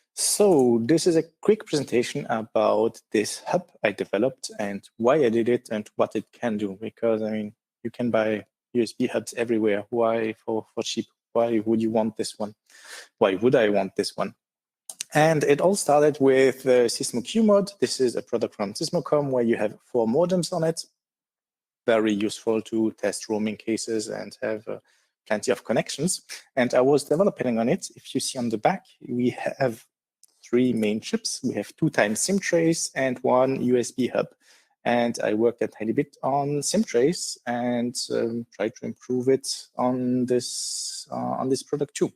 So this is a quick presentation about this hub I developed and why I did it and what it can do. Because I mean, you can buy USB hubs everywhere. Why for cheap? Why would you want this one? Why would I want this one? And it all started with Sysmo QMod. This is a product from Sysmocom where you have 4 modems on it. Very useful to test roaming cases and have plenty of connections. And I was developing on it. If you see on the back, we have 3 main chips. We have 2 times SIM trays and 1 USB hub. And I worked a tiny bit on SIM trays and tried to improve it on this product too.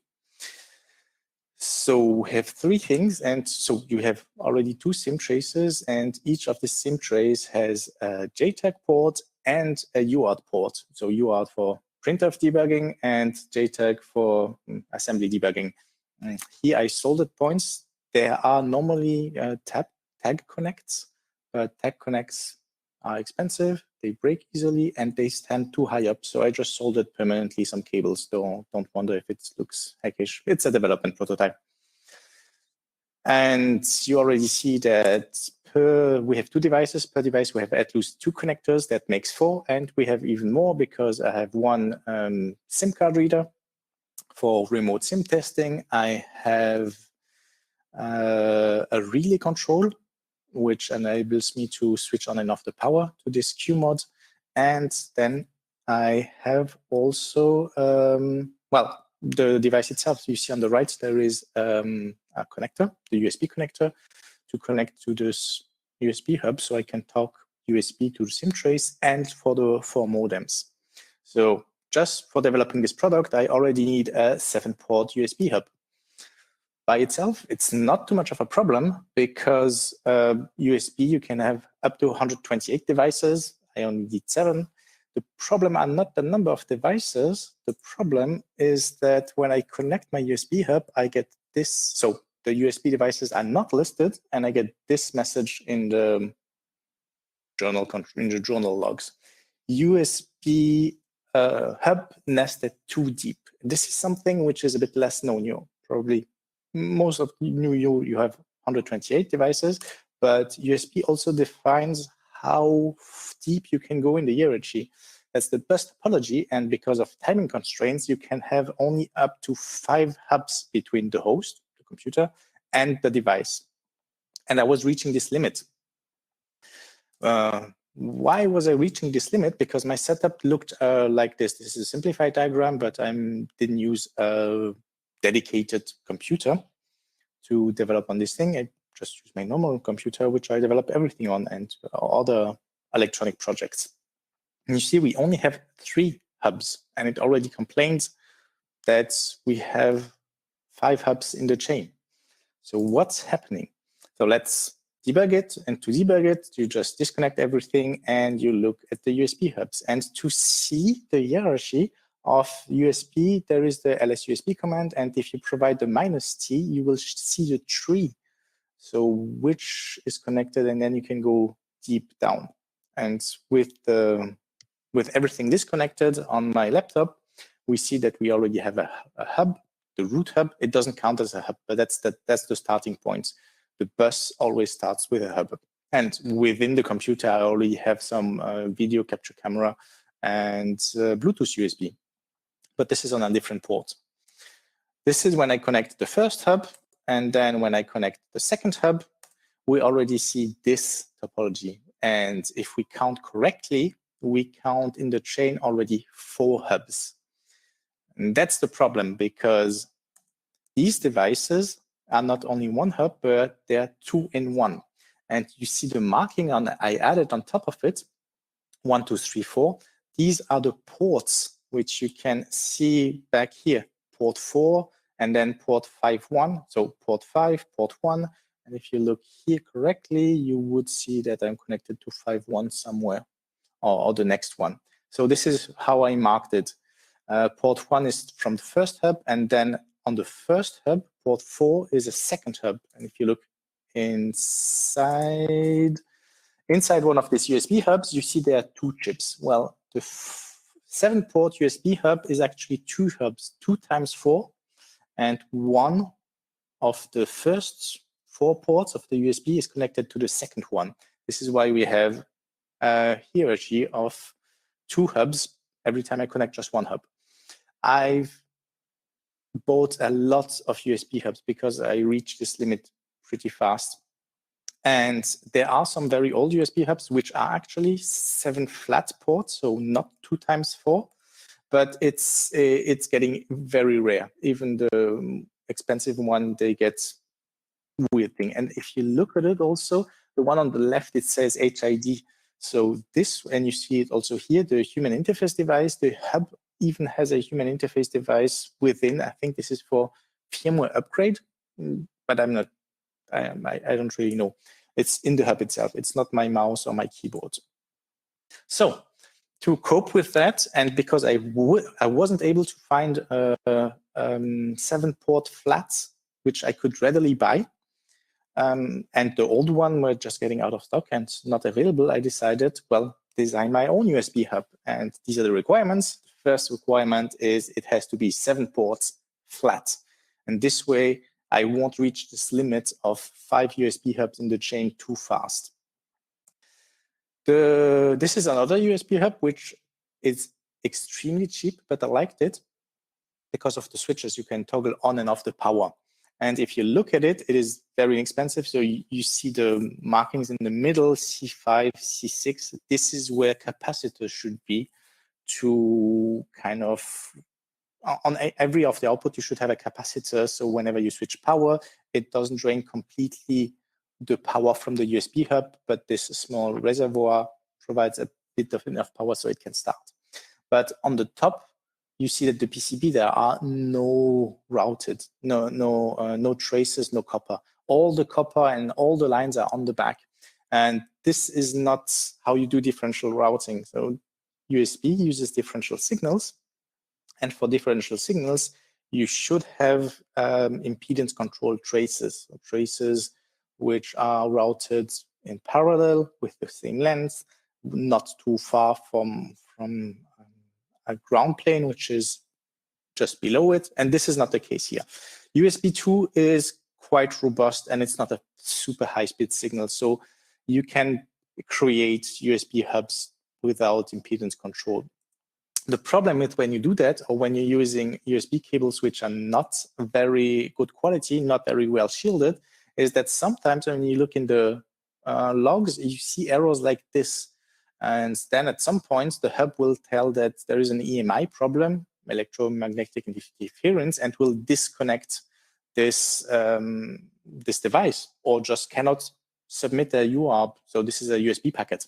So we have 3 things, and so you have already 2 SIM traces, and each of the SIM trays has a JTAG port and a UART port. So UART for printf debugging and JTAG for assembly debugging. Here I soldered points. There are normally tag connects, but tag connects are expensive, they break easily, and they stand too high up. So I just soldered permanently some cables. Don't wonder if it looks hackish. It's a development prototype. And you already see that we have 2 devices. Per device, we have at least 2 connectors. That makes 4. And we have even more because I have 1 SIM card reader for remote SIM testing. I have a relay control, which enables me to switch on and off the power to this QMod. And then I have also, well, the device itself, you see on the right, there is a connector, the USB connector, to connect to this USB hub, so I can talk USB to the SIM trace and for the 4 modems. So just for developing this product, I already need a 7-port USB hub. By itself, it's not too much of a problem because USB, you can have up to 128 devices. I only need 7. The problem are not the number of devices. The problem is that when I connect my USB hub, I get this. So the USB devices are not listed, and I get this message in the journal logs. USB hub nested too deep. This is something which is a bit less known. You probably most of you have 128 devices, but USB also defines how deep you can go in the hierarchy. That's the bus topology, and because of timing constraints, you can have only up to 5 hubs between the host, the computer, and the device. And I was reaching this limit. Why was I reaching this limit? Because my setup looked like this. This is a simplified diagram, but I didn't use a dedicated computer to develop on this thing. I just use my normal computer, which I develop everything on, and other electronic projects. And you see, we only have 3 hubs, and it already complains that we have 5 hubs in the chain. So what's happening? So let's debug it, and to debug it, you just disconnect everything and you look at the USB hubs. And to see the hierarchy of USB, there is the lsusb command, and if you provide the -T, you will see the tree, so which is connected, and then you can go deep down. And with everything disconnected on my laptop, we see that we already have a hub, the root hub. It doesn't count as a hub, but that's the starting point. The bus always starts with a hub. And within the computer, I already have some video capture camera and Bluetooth USB. But this is on a different port. This is when I connect the first hub, and then when I connect the second hub, we already see this topology. And if we count correctly, we count in the chain already 4 hubs. And that's the problem, because these devices are not only 1 hub, but they're 2 in 1. And you see the marking I added on top of it, 1, 2, 3, 4. These are the ports which you can see back here, port 4, and then port 5.1. So port 5, port 1. And if you look here correctly, you would see that I'm connected to 5.1 somewhere, or the next one. So this is how I marked it. Port 1 is from the first hub, and then on the first hub, port 4 is a second hub. And if you look inside one of these USB hubs, you see there are 2 chips. Well, the 7-port USB hub is actually 2 hubs, 2 times 4, and 1 of the first 4 ports of the USB is connected to the second one. This is why we have a hierarchy of 2 hubs every time I connect just 1 hub. I've bought a lot of USB hubs because I reached this limit pretty fast. And there are some very old USB hubs which are actually 7 flat ports, so not 2 times 4, but it's getting very rare. Even the expensive one, they get weird thing. And if you look at it also, the one on the left, it says HID. So this, and you see it also here, the human interface device, the hub even has a human interface device within. I think this is for firmware upgrade, but I don't really know. It's in the hub itself. It's not my mouse or my keyboard. So to cope with that, and because I wasn't able to find 7-port flats, which I could readily buy, and the old one were just getting out of stock and not available, I decided, well, design my own USB hub. And these are the requirements. The first requirement is it has to be 7 ports flat. And this way, I won't reach this limit of 5 USB hubs in the chain too fast. This is another USB hub, which is extremely cheap, but I liked it because of the switches. You can toggle on and off the power. And if you look at it, it is very inexpensive. So you see the markings in the middle, C5, C6. This is where capacitors should be to kind of, on every of the output, you should have a capacitor. So whenever you switch power, it doesn't drain completely the power from the USB hub, but this small reservoir provides a bit of enough power so it can start. But on the top, you see that the PCB, there are no routed, no traces, no copper. All the copper and all the lines are on the back. And this is not how you do differential routing. So USB uses differential signals. And for differential signals, you should have impedance control traces, which are routed in parallel with the same length, not too far from a ground plane, which is just below it. And this is not the case here. USB 2 is quite robust and it's not a super high-speed signal. So you can create USB hubs without impedance control. The problem with when you do that, or when you're using USB cables which are not very good quality, not very well shielded, is that sometimes when you look in the logs, you see errors like this. And then at some point, the hub will tell that there is an EMI problem, electromagnetic interference, and will disconnect this, this device, or just cannot submit a UART. So this is a USB packet.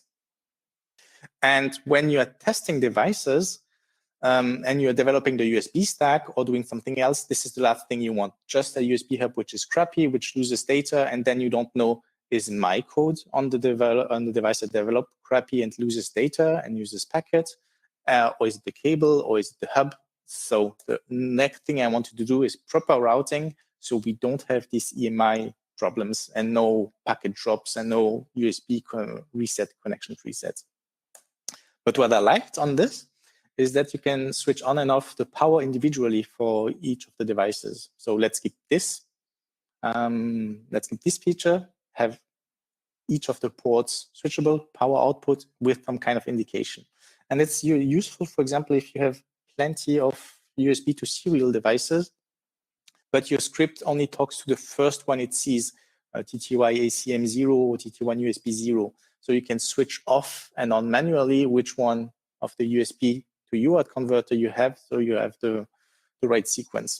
And when you are testing devices, and you're developing the USB stack or doing something else, this is the last thing you want. Just a USB hub which is crappy, which loses data, and then you don't know, is my code on the device that developed crappy and loses data and uses packets, or is it the cable, or is it the hub? So the next thing I wanted to do is proper routing, so we don't have these EMI problems and no packet drops and no USB reset connection resets. But what I liked on this is that you can switch on and off the power individually for each of the devices. So let's keep this. Let's keep this feature, have each of the ports switchable power output with some kind of indication. And it's useful, for example, if you have plenty of USB to serial devices, but your script only talks to the first one it sees, TTY ACM 0 or TTY USB 0. So you can switch off and on manually which one of the USB to UART converter you have, so you have the right sequence.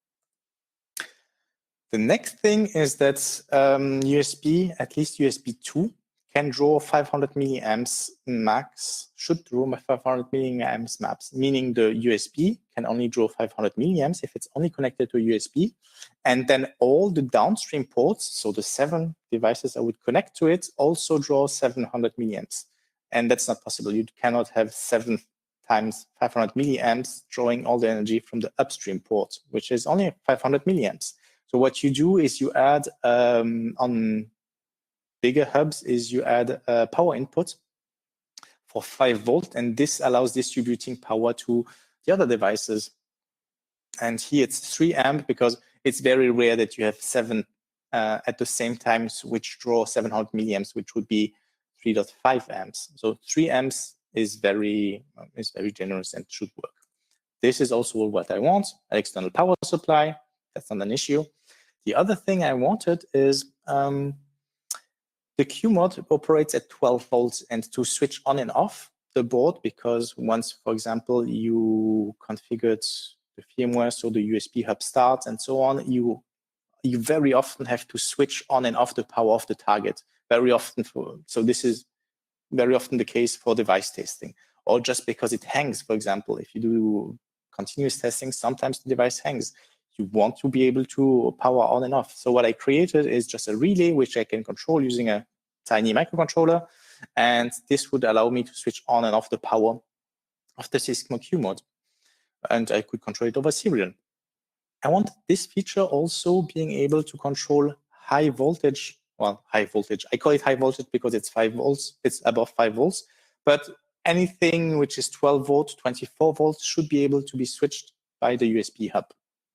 The next thing is that USB, at least USB 2, can draw 500 milliamps max, should draw 500 milliamps max, meaning the USB can only draw 500 milliamps if it's only connected to USB. And then all the downstream ports, so the 7 devices I would connect to it, also draw 700 milliamps. And that's not possible. You cannot have 7 times 500 milliamps drawing all the energy from the upstream port, which is only 500 milliamps. So what you do is you add on bigger hubs is you add a power input for 5 volt, and this allows distributing power to the other devices. And here it's 3 amp because it's very rare that you have 7 at the same time which draw 700 milliamps, which would be 3.5 amps. So 3 amps is very generous and should work. This is also what I want, an external power supply. That's not an issue. The other thing I wanted is the QMod operates at 12 volts, and to switch on and off the board, because once, for example, you configured the firmware, so the USB hub starts and so on, you very often have to switch on and off the power of the target very often. So this is very often the case for device testing, or just because it hangs. For example, if you do continuous testing, sometimes the device hangs. You want to be able to power on and off. So what I created is just a relay which I can control using a tiny microcontroller, and this would allow me to switch on and off the power of the SysMod QMod, and I could control it over serial. I want this feature also being able to control high voltage. Well, high voltage. I call it high voltage because it's 5 volts. It's above 5 volts. But anything which is 12 volts, 24 volts should be able to be switched by the USB hub.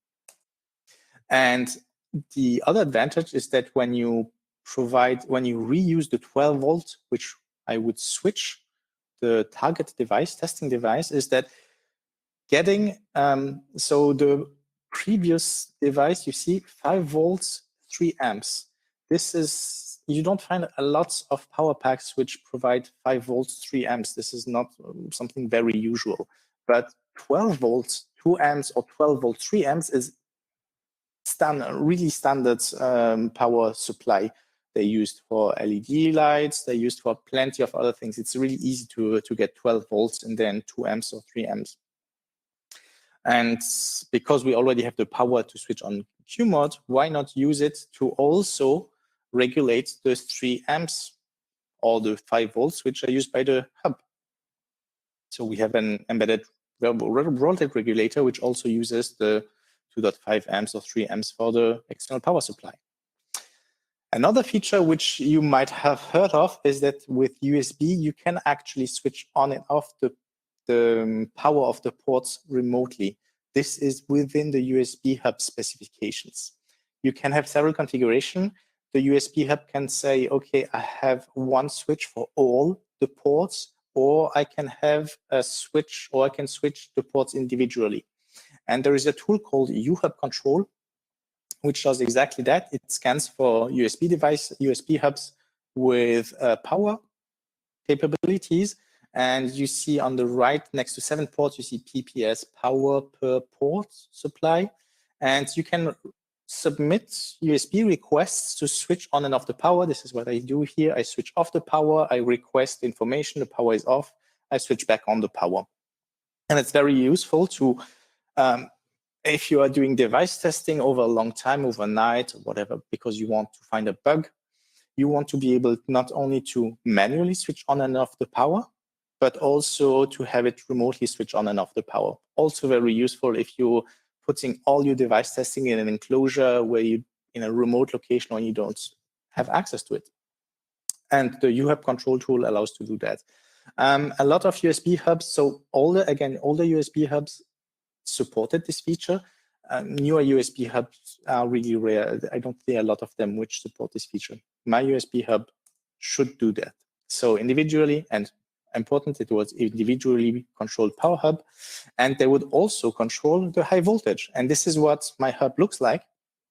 And the other advantage is that when you reuse the 12 volt, which I would switch the target device, testing device, is that getting, so the previous device, you see 5 volts, 3 amps. This is, you don't find a lot of power packs which provide 5 volts, 3 amps. This is not something very usual. But 12 volts, 2 amps, or 12 volts, 3 amps is really standard power supply. They're used for LED lights. They're used for plenty of other things. It's really easy to get 12 volts and then 2 amps or 3 amps. And because we already have the power to switch on QMod, why not use it to also regulate the 3 amps or the 5 volts, which are used by the hub? So we have an embedded voltage regulator, which also uses the 2.5 amps or 3 amps for the external power supply. Another feature which you might have heard of is that with USB, you can actually switch on and off the power of the ports remotely. This is within the USB hub specifications. You can have several configurations. The USB hub can say, okay, I have one switch for all the ports, or I can have a switch, or I can switch the ports individually. And there is a tool called UHub Control, which does exactly that. It scans for USB hubs with power capabilities. And you see on the right, next to 7 ports, you see PPS, power per port supply. And you can submit USB requests to switch on and off the power. This is what I do here. I switch off the power. I request information. The power is off. I switch back on the power. And it's very useful to, if you are doing device testing over a long time, overnight, or whatever, because you want to find a bug, you want to be able not only to manually switch on and off the power, but also to have it remotely switch on and off the power. Also very useful if you're putting all your device testing in an enclosure where you in a remote location when you don't have access to it. And the UHub control tool allows to do that. A lot of USB hubs, so older USB hubs supported this feature. Newer USB hubs are really rare. I don't see a lot of them which support this feature. My USB hub should do that. So individually, and important, it was individually controlled power hub, and they would also control the high voltage. And this is what my hub looks like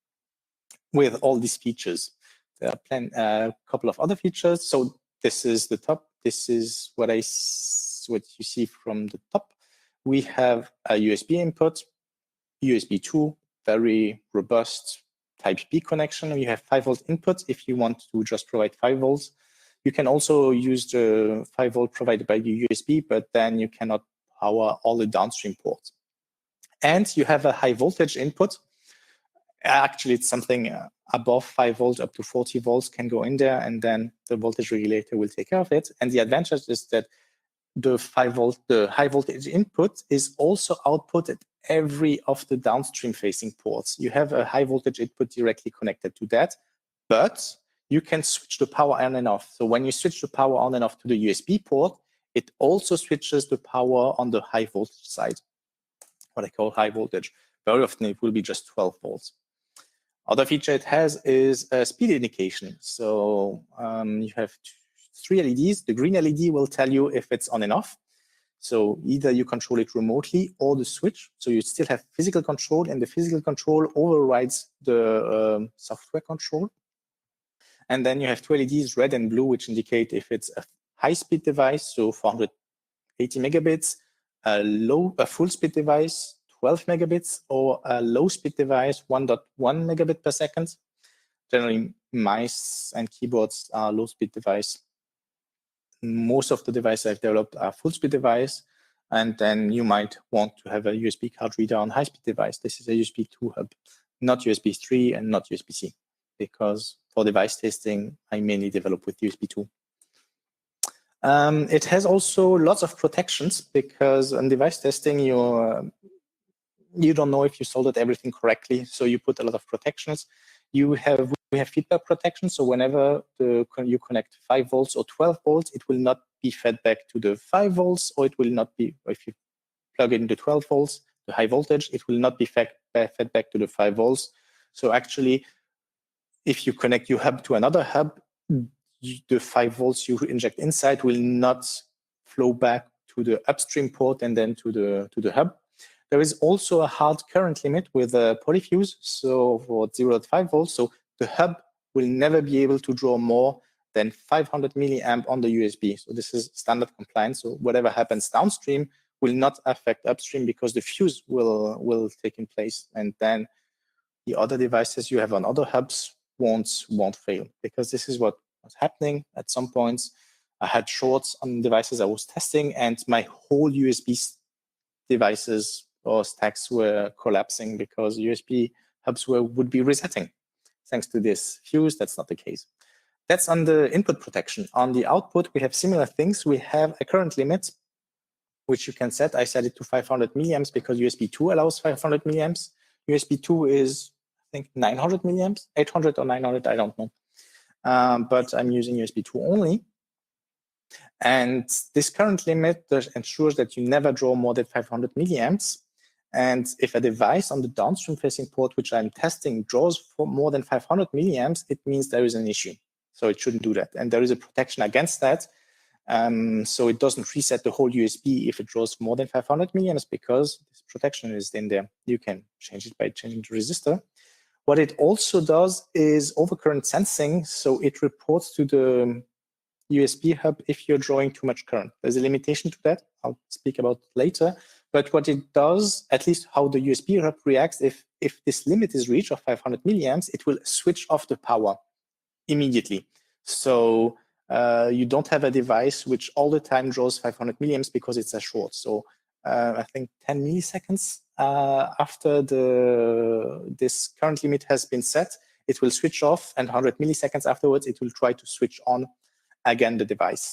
with all these features. There are a couple of other features. So this is the top. This is what you see from the top. We have a USB input, USB 2, very robust Type B connection. You have 5 volt input if you want to just provide 5 volts. You can also use the 5 volt provided by the USB, but then you cannot power all the downstream ports. And you have a high voltage input. Actually, it's something above 5 volts up to 40 volts can go in there, and then the voltage regulator will take care of it. And the advantage is that the high voltage input is also output at every of the downstream facing ports. You have a high voltage input directly connected to that, but you can switch the power on and off. So when you switch the power on and off to the USB port, it also switches the power on the high voltage side, what I call high voltage. Very often it will be just 12 volts. Other feature it has is a speed indication. So you have 3 LEDs. The green LED will tell you if it's on and off. So either you control it remotely or the switch. So you still have physical control, and the physical control overrides the software control. And then you have 2 LEDs, red and blue, which indicate if it's a high-speed device, so 480 megabits, a full-speed device, 12 megabits, or a low-speed device, 1.1 megabit per second. Generally, mice and keyboards are low-speed device. Most of the devices I've developed are full-speed device, and then you might want to have a USB card reader on high-speed device. This is a USB 2 hub, not USB 3 and not USB-C, because for device testing, I mainly develop with USB 2. It has also lots of protections, because on device testing, you don't know if you soldered everything correctly, so you put a lot of protections. We have feedback protection, so whenever you connect 5 volts or 12 volts, it will not be fed back to the 5 volts, or it will not be, if you plug it into 12 volts, the high voltage, it will not be fed back to the 5 volts. So actually, if you connect your hub to another hub, the 5 volts you inject inside will not flow back to the upstream port and then to the hub. There is also a hard current limit with a polyfuse, so for 0.5 volts. So the hub will never be able to draw more than 500 milliamp on the USB. So this is standard compliance. So whatever happens downstream will not affect upstream, because the fuse will take in place, and then the other devices you have on other hubs won't fail, because this is what was happening at some points. I had shorts on devices I was testing, and my whole USB devices or stacks were collapsing because USB hubs would be resetting. Thanks to this fuse, that's not the case. That's on the input protection. On the output, we have similar things. We have a current limit, which you can set. I set it to 500 milliamps because USB 2 allows 500 milliamps. USB 2 is, I think, 900 milliamps, 800 or 900, I don't know. But I'm using USB 2 only. And this current limit ensures that you never draw more than 500 milliamps. And if a device on the downstream facing port, which I'm testing, draws for more than 500 milliamps, it means there is an issue. So it shouldn't do that. And there is a protection against that. So it doesn't reset the whole USB if it draws more than 500 milliamps, because this protection is in there. You can change it by changing the resistor. What it also does is overcurrent sensing. So it reports to the USB hub if you're drawing too much current. There's a limitation to that. I'll speak about it later. But what it does, at least how the USB hub reacts, if this limit is reached of 500 milliamps, it will switch off the power immediately. So you don't have a device which all the time draws 500 milliamps because it's a short. So I think 10 milliseconds after this current limit has been set, it will switch off, and 100 milliseconds afterwards, it will try to switch on again the device.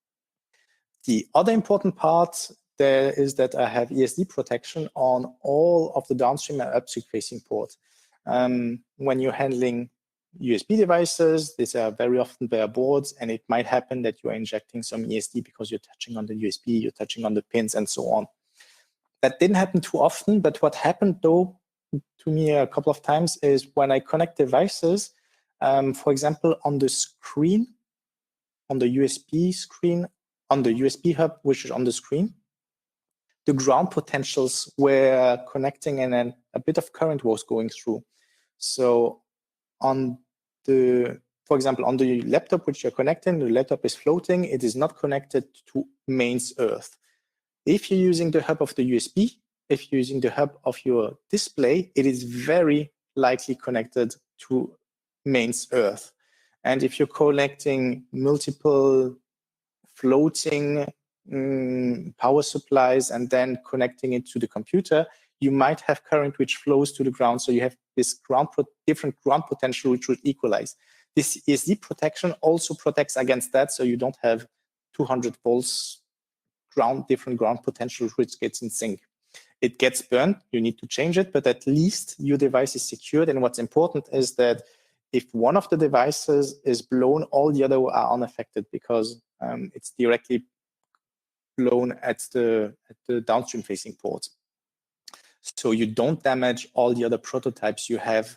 The other important part there is that I have ESD protection on all of the downstream and upstream facing ports. When you're handling USB devices, these are very often bare boards, and it might happen that you are injecting some ESD because you're touching on the USB, you're touching on the pins, and so on. That didn't happen too often, but what happened though to me a couple of times is when I connect devices, for example, on the screen, on the USB screen, on the USB hub, which is on the screen, the ground potentials were connecting and then a bit of current was going through. So on the, for example, on the laptop which you're connecting, the laptop is floating, it is not connected to mains earth. If you're using the hub of the USB, if you're using the hub of your display, it is very likely connected to mains earth. And if you're connecting multiple floating power supplies and then connecting it to the computer, you might have current which flows to the ground. So you have this different ground potential which would equalize. This ESD protection also protects against that, so you don't have 200 volts different ground potential which gets in sync. It gets burned, you need to change it, but at least your device is secured. And what's important is that if one of the devices is blown, all the other are unaffected, because it's directly blown at the downstream facing port. So you don't damage all the other prototypes you have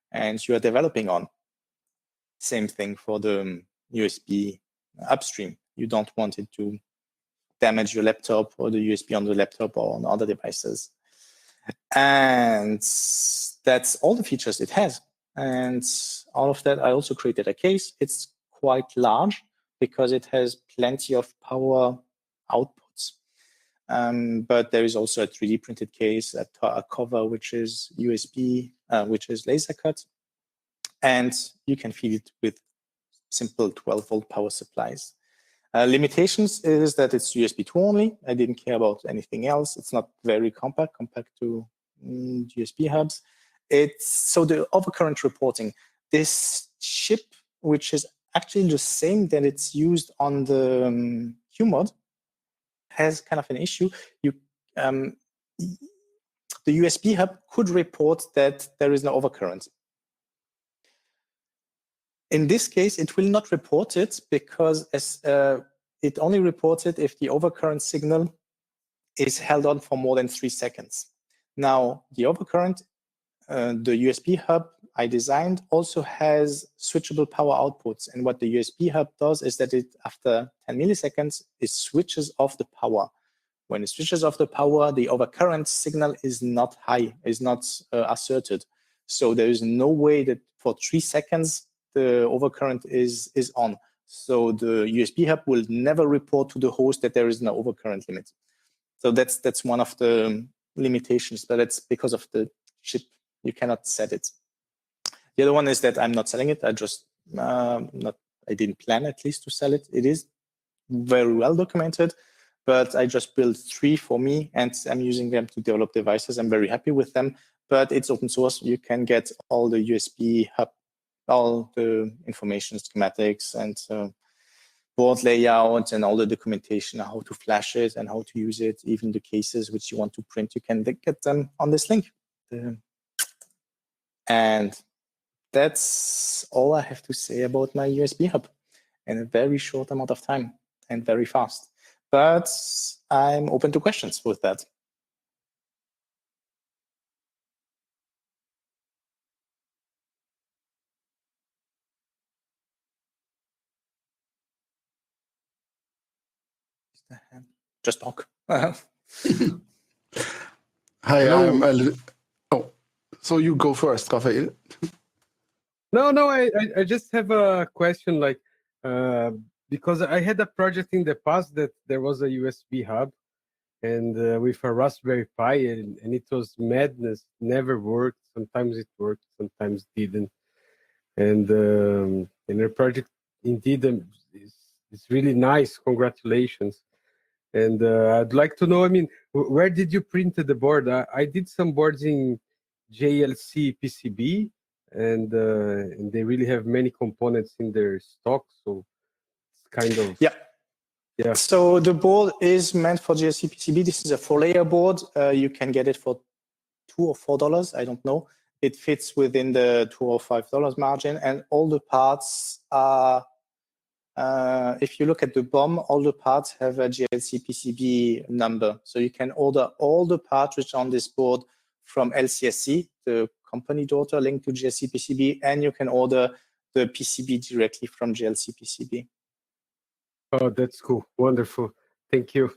and you are developing on. Same thing for the USB upstream. You don't want it to damage your laptop or the USB on the laptop or on other devices. And that's all the features it has. And all of that, I also created a case. It's quite large because it has plenty of power outputs. But there is also a 3D printed case, a cover which is USB, which is laser cut. And you can feed it with simple 12-volt power supplies. Limitations is that it's USB 2 only. I didn't care about anything else. It's not very compact to USB hubs. So the overcurrent reporting, this chip, which is actually the same that it's used on the QMod, has kind of an issue. The USB hub could report that there is no overcurrent. In this case, it will not report it because it only reports it if the overcurrent signal is held on for more than 3 seconds. Now, the overcurrent, the USB hub I designed also has switchable power outputs. And what the USB hub does is that it, after 10 milliseconds, it switches off the power. When it switches off the power, the overcurrent signal is not high, is not asserted. So there is no way that for 3 seconds, the overcurrent is on. So the USB hub will never report to the host that there is no overcurrent limit. So that's one of the limitations, but it's because of the chip. You cannot set it. The other one is that I'm not selling it. I just I didn't plan at least to sell it. It is very well documented, but I just built 3 for me, and I'm using them to develop devices. I'm very happy with them, but it's open source. You can get all the USB hub, all the information, schematics, and board layout, and all the documentation, how to flash it and how to use it. Even the cases which you want to print, you can get them on this link. And that's all I have to say about my USB hub in a very short amount of time and very fast. But I'm open to questions with that. Just talk. Hi, Hello. oh, so you go first, Raphael. No, I just have a question, like, because I had a project in the past that there was a USB hub and with a Raspberry Pi, and it was madness, never worked. Sometimes it worked, sometimes didn't. And the project indeed is really nice. Congratulations. And I'd like to know, I mean, where did you print the board? I did some boards in JLC PCB, and they really have many components in their stock, so it's kind of yeah. So the board is meant for JLC PCB. This is a 4-layer board. You can get it for $2 or $4. I don't know. It fits within the $2 or $5 margin, and all the parts are. If you look at the BOM, all the parts have a JLC PCB number. So you can order all the parts which are on this board from LCSC, the company daughter linked to JLC PCB, and you can order the PCB directly from JLC PCB. Oh, that's cool. Wonderful. Thank you.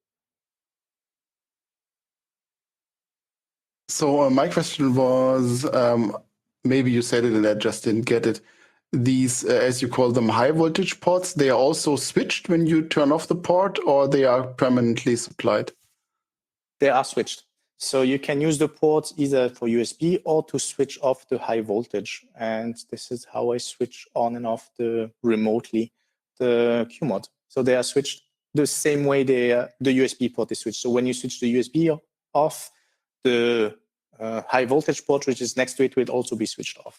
So my question was, maybe you said it and I just didn't get it. These, as you call them, high voltage ports, they are also switched when you turn off the port, or they are permanently supplied? They are switched. So you can use the ports either for USB or to switch off the high voltage. And this is how I switch on and off remotely the QMod. So they are switched the same way the USB port is switched. So when you switch the USB off, the high voltage port, which is next to it, will also be switched off.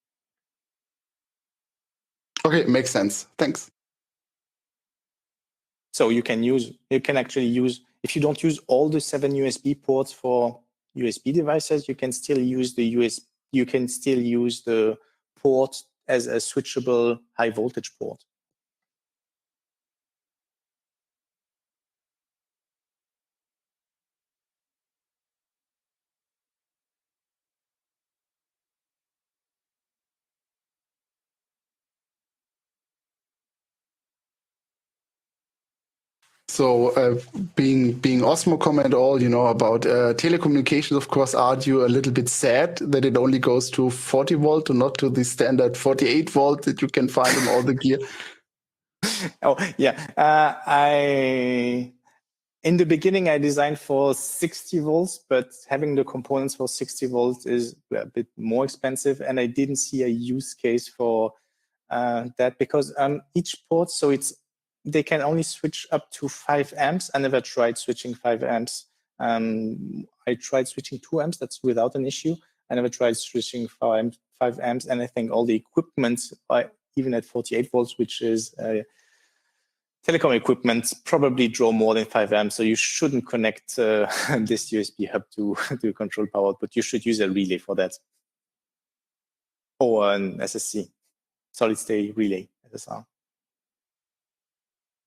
Okay, makes sense. Thanks. So you can actually use, if you don't use all the 7 USB ports for USB devices, you can still use the port as a switchable high voltage port. So being Osmocom and all, you know, about telecommunications, of course, aren't you a little bit sad that it only goes to 40 volt and not to the standard 48 volt that you can find in all the gear? Oh, yeah. In the beginning, I designed for 60 volts, but having the components for 60 volts is a bit more expensive, and I didn't see a use case for that because each port, so they can only switch up to 5 amps. I never tried switching 5 amps. I tried switching 2 amps. That's without an issue. I never tried switching 5 amps, and I think all the equipment, even at 48 volts, which is telecom equipment, probably draw more than 5 amps. So you shouldn't connect this USB hub to control power output. You should use a relay for that, or an SSC, solid state relay, SSR.